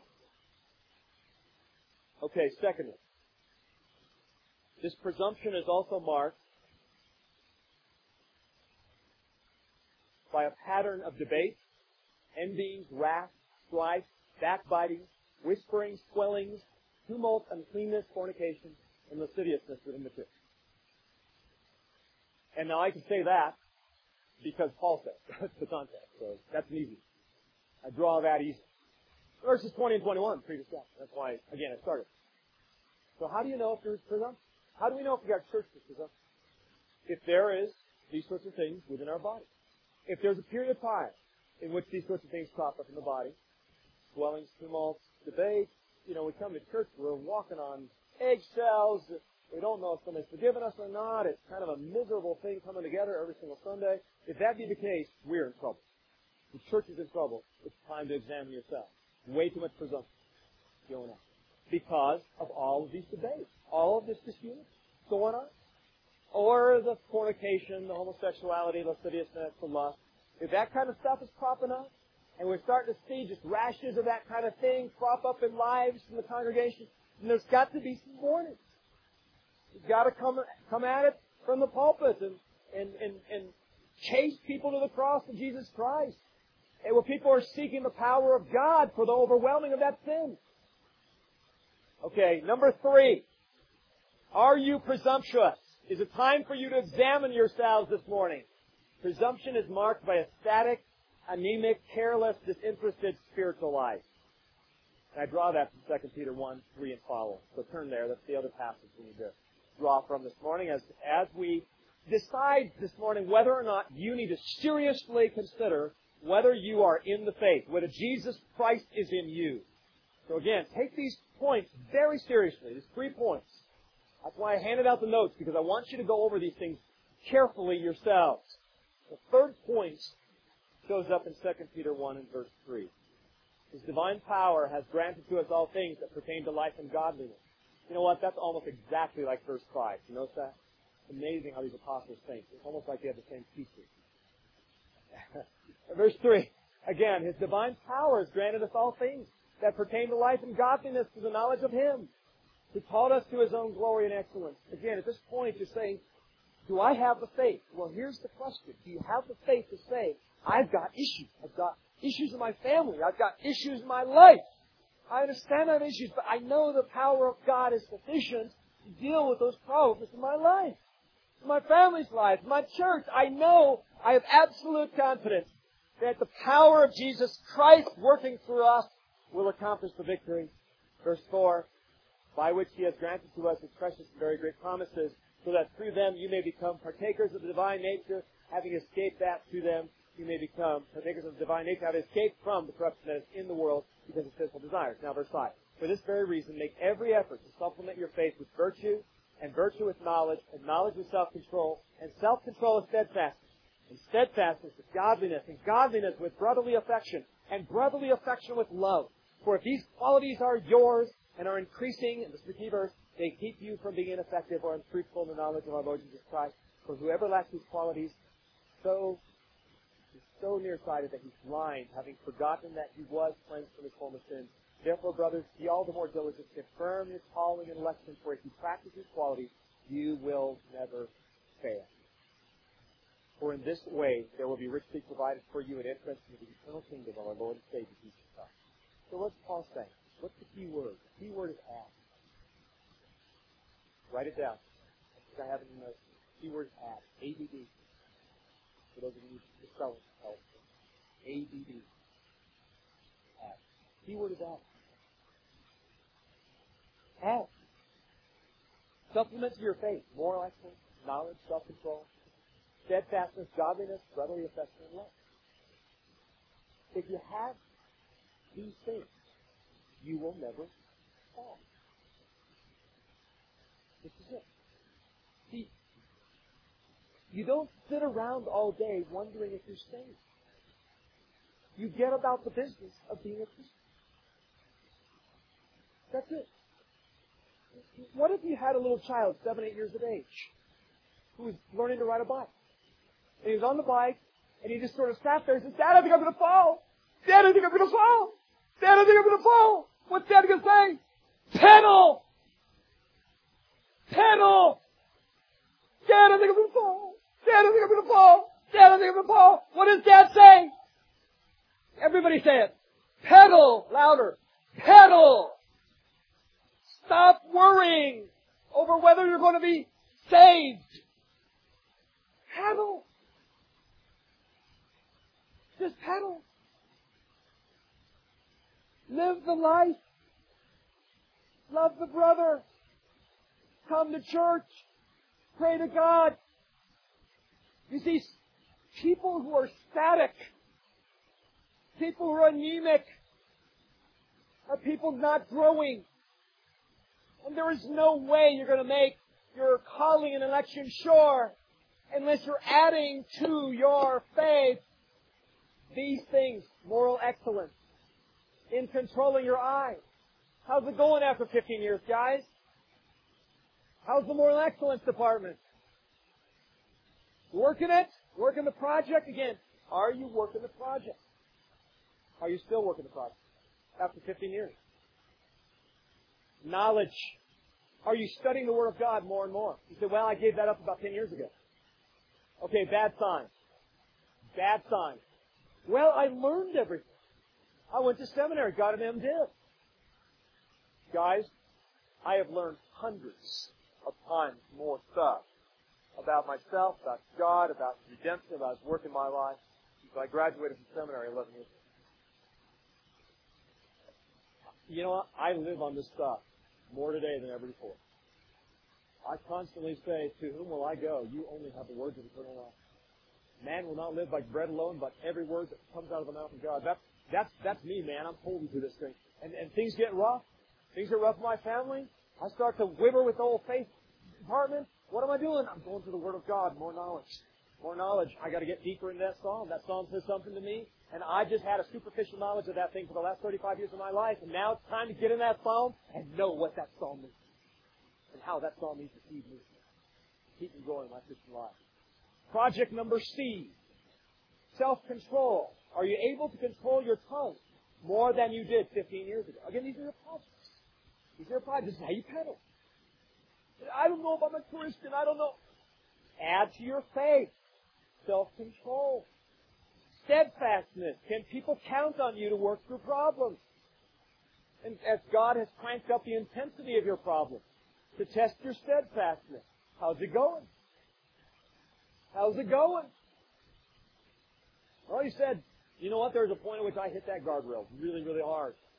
Okay, secondly, this presumption is also marked by a pattern of debate, envyings, wrath, strife, backbiting, whisperings, swellings, tumult, uncleanness, fornication, and lasciviousness within the church. And now I can say that because Paul said that's the context, so that's easy. I draw that easy. Verses 20 and 21, previous chapter. That's why, again, I started. So how do you know if there's presumption? How do we know if we got church with presumption? If there is these sorts of things within our body. If there's a period of time in which these sorts of things crop up in the body, swellings, tumults, debates, we come to church, we're walking on eggshells, we don't know if somebody's forgiven us or not, it's kind of a miserable thing coming together every single Sunday. If that be the case, we're in trouble. The church is in trouble. It's time to examine yourself. Way too much presumption going on. Because of all of these debates, all of this dispute going on. Or the fornication, the homosexuality, lasciviousness, the lust. If that kind of stuff is cropping up, and we're starting to see just rashes of that kind of thing crop up in lives in the congregation, then there's got to be some warnings. You've got to come at it from the pulpit and chase people to the cross of Jesus Christ. And where people are seeking the power of God for the overwhelming of that sin. Okay, number 3. Are you presumptuous? Is it time for you to examine yourselves this morning? Presumption is marked by a static, anemic, careless, disinterested spiritual life. And I draw that from 2 Peter 1, 3 and following. So turn there. That's the other passage we need to draw from this morning as we decide this morning whether or not you need to seriously consider whether you are in the faith, whether Jesus Christ is in you. So again, take these points very seriously. These 3 points. That's why I handed out the notes, because I want you to go over these things carefully yourselves. The third point shows up in 2 Peter 1 and verse 3. His divine power has granted to us all things that pertain to life and godliness. You know what? That's almost exactly like verse 5. You notice that? It's amazing how these apostles think. It's almost like they have the same features. Verse 3. Again, His divine power has granted us all things that pertain to life and godliness to the knowledge of Him, who called us to His own glory and excellence. Again, at this point, you're saying, do I have the faith? Well, here's the question. Do you have the faith to say, I've got issues. I've got issues in my family. I've got issues in my life. I understand I have issues, but I know the power of God is sufficient to deal with those problems in my life, in my family's life, in my church. I know I have absolute confidence that the power of Jesus Christ working through us will accomplish the victory. Verse 4, by which He has granted to us His precious and very great promises, so that through them you may become partakers of the divine nature, having escaped that through them you may become partakers of the divine nature, having escaped from the corruption that is in the world because of sinful desires. Now verse 5. For this very reason, make every effort to supplement your faith with virtue, and virtue with knowledge, and knowledge with self-control, and self-control with steadfastness, and steadfastness with godliness, and godliness with brotherly affection, and brotherly affection with love. For if these qualities are yours and are increasing, in this key verse, they keep you from being ineffective or unfruitful in the knowledge of our Lord Jesus Christ. For whoever lacks these qualities is so nearsighted that he's blind, having forgotten that he was cleansed from his former sins. Therefore, brothers, be all the more diligent to confirm your calling and election, for if you practice these qualities, you will never fail. For in this way, there will be richly provided for you an entrance into the eternal kingdom of our Lord and Savior, Jesus Christ. So what's Paul saying? What's the key word? The key word is ask. Write it down. I have it in the key word is ask. ADD. For those of you who spell it, ADD. Ask. Key word is ask. Ask. Supplements of your faith. Moral excellence, knowledge, self-control, steadfastness, godliness, brotherly affection, and love. If you have these things, you will never fall. This is it. See, you don't sit around all day wondering if you're saved. You get about the business of being a Christian. That's it. What if you had a little child, 7, 8 years of age, who was learning to ride a bike? And he was on the bike, and he just sort of sat there and said, Dad, I think I'm going to fall. Dad, I think I'm going to fall. Dad, I think I'm going to fall. What's Dad going to say? Pedal! Pedal! Dad, I think I'm going to fall. Dad, I think I'm going to fall. Dad, I think I'm going to fall. What does Dad say? Everybody say it. Pedal! Louder. Pedal! Stop worrying over whether you're going to be saved. Pedal. Just pedal. Live the life. Love the brother. Come to church. Pray to God. You see, people who are static, people who are anemic, are people not growing. And there is no way you're going to make your calling and election sure unless you're adding to your faith these things. Moral excellence. In controlling your eyes. How's it going after 15 years, guys? How's the moral excellence department? Working it? Working the project? Again, are you working the project? Are you still working the project after 15 years? Knowledge. Are you studying the Word of God more and more? You say, well, I gave that up about 10 years ago. Okay, bad sign. Bad sign. Well, I learned everything. I went to seminary, got an MDiv. Guys, I have learned hundreds of times more stuff about myself, about God, about redemption, about His work in my life. So I graduated from seminary 11 years ago. You know what? I live on this stuff more today than ever before. I constantly say, to whom will I go? You only have the words of eternal life. Man will not live by bread alone, but every word that comes out of the mouth of God. That's me, man. I'm holding to this thing. And things get rough. Things are rough in my family. I start to whimper with the old faith department. What am I doing? I'm going to the Word of God. More knowledge. More knowledge. I got to get deeper in that psalm. That psalm says something to me. And I just had a superficial knowledge of that thing for the last 35 years of my life. And now it's time to get in that psalm and know what that psalm means. And how that psalm needs to feed me. Keep me going in my Christian life. Project number C. Self-control. Are you able to control your tongue more than you did 15 years ago? Again, these are your projects. These are your projects. This is how you pedal. I don't know if I'm a Christian. I don't know. Add to your faith. Self-control. Steadfastness. Can people count on you to work through problems? And as God has cranked up the intensity of your problems to test your steadfastness. How's it going? How's it going? Well, he said, you know what? There's a point at which I hit that guardrail really, really hard.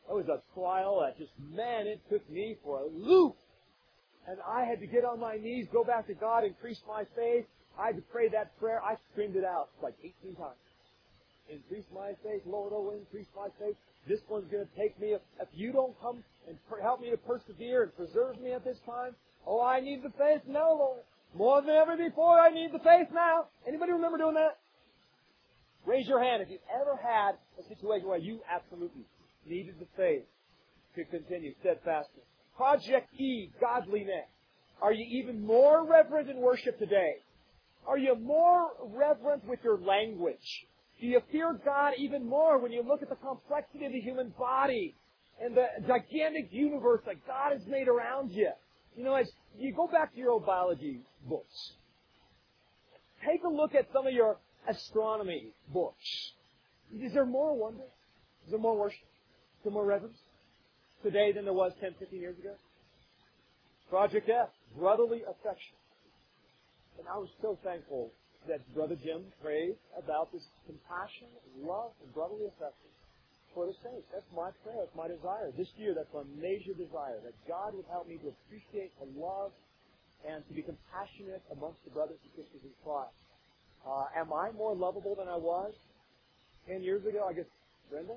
That was a trial that just, man, it took me for a loop. And I had to get on my knees, go back to God, increase my faith. I had to pray that prayer. I screamed it out like 18 times. Increase my faith, Lord, oh, increase my faith. This one's going to take me. If you don't come and help me to persevere and preserve me at this time, oh, I need the faith now, Lord. More than ever before, I need the faith now. Anybody remember doing that? Raise your hand if you've ever had a situation where you absolutely needed the faith to continue steadfastly. Project E, godliness. Are you even more reverent in worship today? Are you more reverent with your language? Do you fear God even more when you look at the complexity of the human body and the gigantic universe that God has made around you? You know, as you go back to your old biology books, take a look at some of your astronomy books. Is there more wonder? Is there more worship? Is there more reverence today than there was 10, 15 years ago? Project F, brotherly affection. And I was so thankful that Brother Jim prayed about this compassion, love, and brotherly affection for the saints. That's my prayer. That's my desire. This year, that's my major desire, that God would help me to appreciate and love and to be compassionate amongst the brothers and sisters in Christ. Am I more lovable than I was 10 years ago? I guess, Brenda?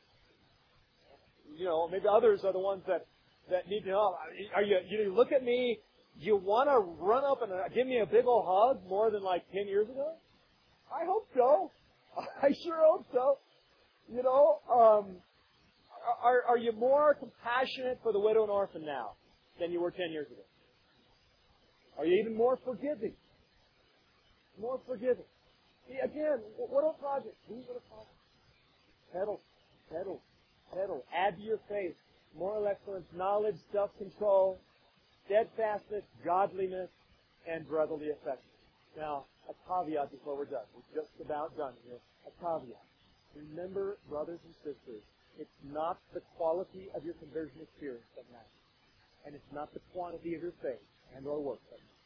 You know, maybe others are the ones that need to help. Are you look at me, you want to run up and give me a big old hug more than like 10 years ago? I hope so. I sure hope so. You know, are you more compassionate for the widow and orphan now than you were 10 years ago? Are you even more forgiving? More forgiving. See, again, what are projects? These are the projects. Pedal. Add to your faith. Moral excellence, knowledge, self-control, steadfastness, godliness, and brotherly affection. Now, a caveat before we're done. We're just about done here. A caveat. Remember, brothers and sisters, it's not the quality of your conversion experience that matters. And it's not the quantity of your faith and or work that matters.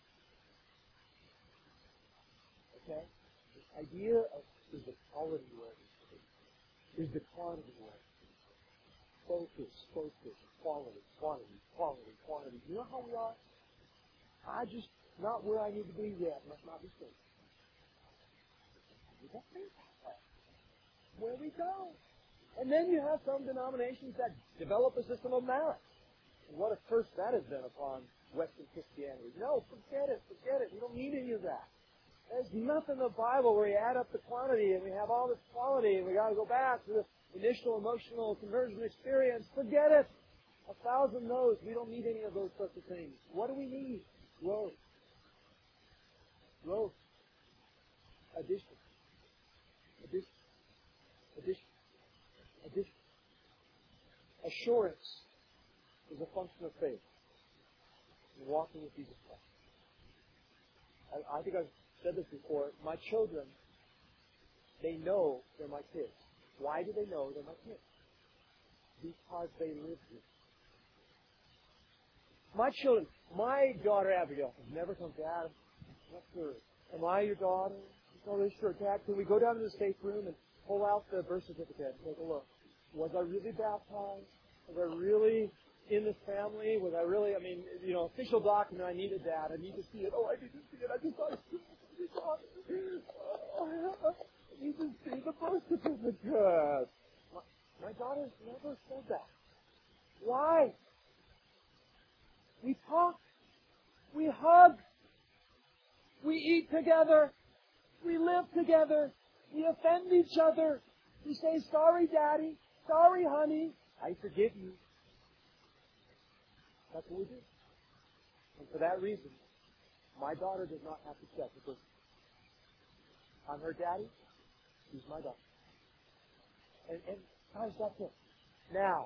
Okay? This idea of is the quality word, is the quantity word. Focus, quality. You know how we are? I just not where I need to be yet. Must not be safe. We don't think that. Where we go. And then you have some denominations that develop a system of merit. And what a curse that has been upon Western Christianity. No, forget it. We don't need any of that. There's nothing in the Bible where you add up the quantity and we have all this quality and we got to go back to the initial emotional conversion experience. Forget it. 1,000 no's. We don't need any of those sorts of things. What do we need? Growth. Addition. Assurance is a function of faith. In walking with Jesus Christ. I think I've said this before. My children, they know they're my kids. Why do they know they're my kids? Because they live here. My children, my daughter Abigail has never come, Dad, what's her? Am I your daughter? No, this sure. Dad, can we go down to the safe room and pull out the birth certificate and take a look? Was I really baptized? Was I really in this family? Was I really, official document, I needed that. I need to see it. Oh, I need to see it. I just thought I need to see the birth certificate. My daughter's never said that. Why? We talk. We hug. We eat together. We live together. We offend each other. We say, sorry, Daddy. Sorry, honey. I forgive you. That's what we do. And for that reason, my daughter does not have to check because I'm her daddy. She's my daughter. And guys, that's it. Now,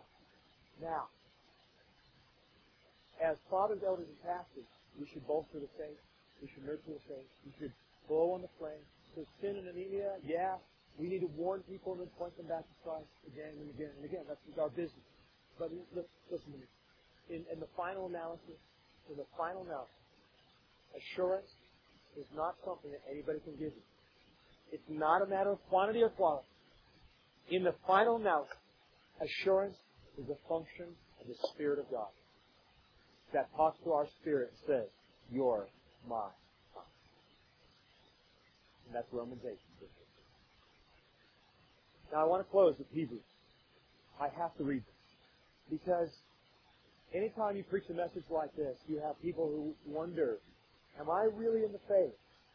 as fathers, elders, and pastors, we should bolster the faith. We should nurture the faith. We should blow on the flame. So sin and anemia, yeah, we need to warn people and then point them back to Christ again and again and again. That's our business. But listen to me. In the final analysis, assurance is not something that anybody can give you. It's not a matter of quantity or quality. In the final analysis, assurance is a function of the Spirit of God that talks to our spirit and says, "You're my son." And that's Romans 8. Now I want to close with Hebrews. I have to read this. Because anytime you preach a message like this, you have people who wonder, am I really in the faith?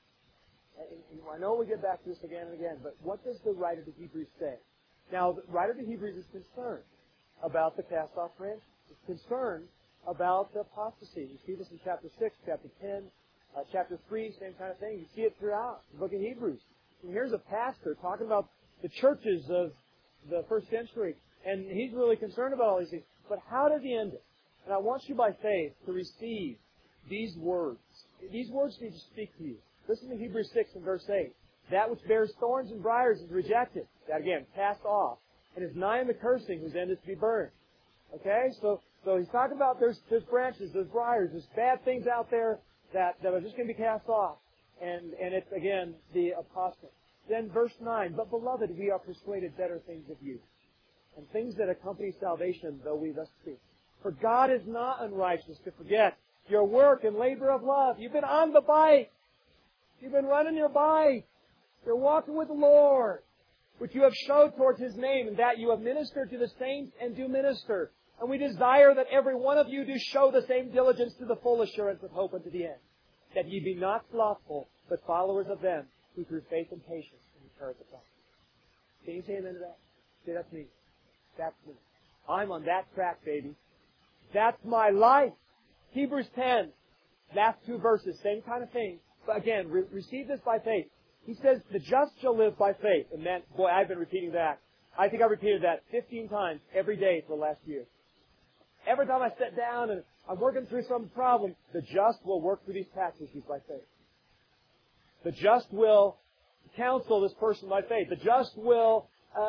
And I know we get back to this again and again, but what does the writer to Hebrews say? Now, the writer to Hebrews is concerned about the cast-off branch. He's concerned about the apostasy. You see this in chapter 6, chapter 10, chapter 3, same kind of thing. You see it throughout the book of Hebrews. And here's a pastor talking about the churches of the first century, and he's really concerned about all these things. But how does he end it? And I want you by faith to receive these words. These words need to speak to you. Listen to Hebrews 6 and verse 8. That which bears thorns and briars is rejected. That again, cast off. And is nigh unto cursing, whose end is to be burned. Okay? So he's talking about there's branches, there's briars, there's bad things out there that are just going to be cast off. And it's, again, the apostate. Then verse 9, but beloved, we are persuaded better things of you, and things that accompany salvation, though we thus speak. For God is not unrighteous to forget your work and labor of love. You've been on the bike. You've been running your bike. You're walking with the Lord, which you have showed towards His name, and that you have ministered to the saints and do minister. And we desire that every one of you do show the same diligence to the full assurance of hope unto the end, that ye be not slothful, but followers of them who through faith and patience inherit the promise. Can you say amen to that? Say, that's me. That's me. I'm on that track, baby. That's my life. Hebrews 10, last two verses, same kind of thing. But again, receive this by faith. He says, the just shall live by faith. And man, boy, I've been repeating that. I think I repeated that 15 times every day for the last year. Every time I sit down and I'm working through some problem, the just will work through these tax issues by faith. The just will counsel this person by faith. The just will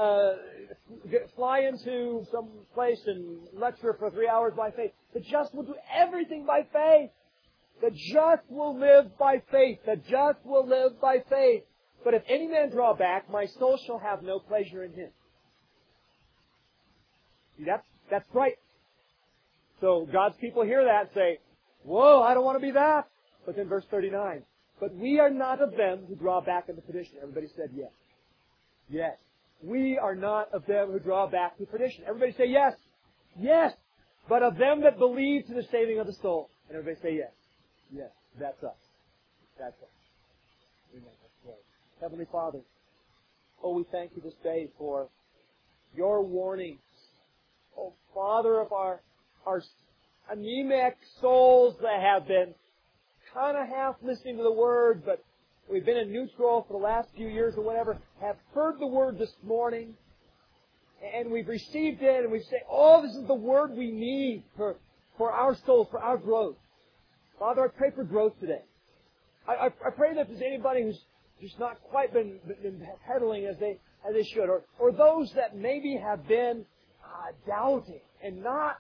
fly into some place and lecture for 3 hours by faith. The just will do everything by faith. The just will live by faith. The just will live by faith. But if any man draw back, my soul shall have no pleasure in him. See, that's right. So God's people hear that and say, whoa, I don't want to be that. But then verse 39, but we are not of them who draw back into perdition. Everybody said yes. Yes. We are not of them who draw back to perdition. Everybody say yes. Yes. But of them that believe to the saving of the soul. And everybody say yes. Yes. That's us. That's us. Amen. Let's pray. Heavenly Father, oh, we thank you this day for your warnings. Oh, Father of our anemic souls that have been kind of half listening to the Word, but we've been in neutral for the last few years or whatever, have heard the Word this morning, and we've received it, and we say, oh, this is the Word we need for our souls, for our growth. Father, I pray for growth today. I pray that if there's anybody who's just not quite been pedaling as they should, or those that maybe have been doubting and not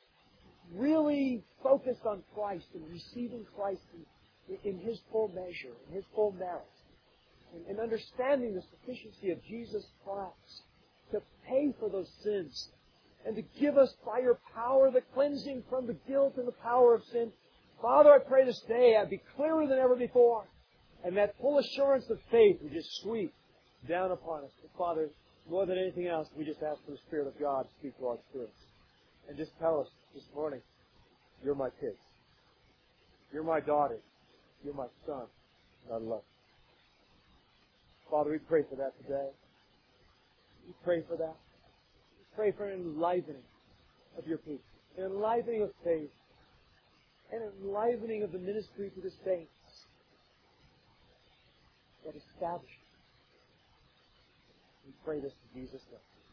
really focused on Christ and receiving Christ in His full measure, in His full merit, and understanding the sufficiency of Jesus Christ to pay for those sins and to give us by your power the cleansing from the guilt and the power of sin. Father, I pray this day I'd be clearer than ever before, and that full assurance of faith would just sweep down upon us. But Father, more than anything else, we just ask for the Spirit of God to speak to our spirits. And just tell us this morning, you're my kids. You're my daughter. You're my son. And I love you. Father, we pray for that today. We pray for that. We pray for an enlivening of your people. An enlivening of faith. An enlivening of the ministry to the saints. That establishes. We pray this in Jesus' name.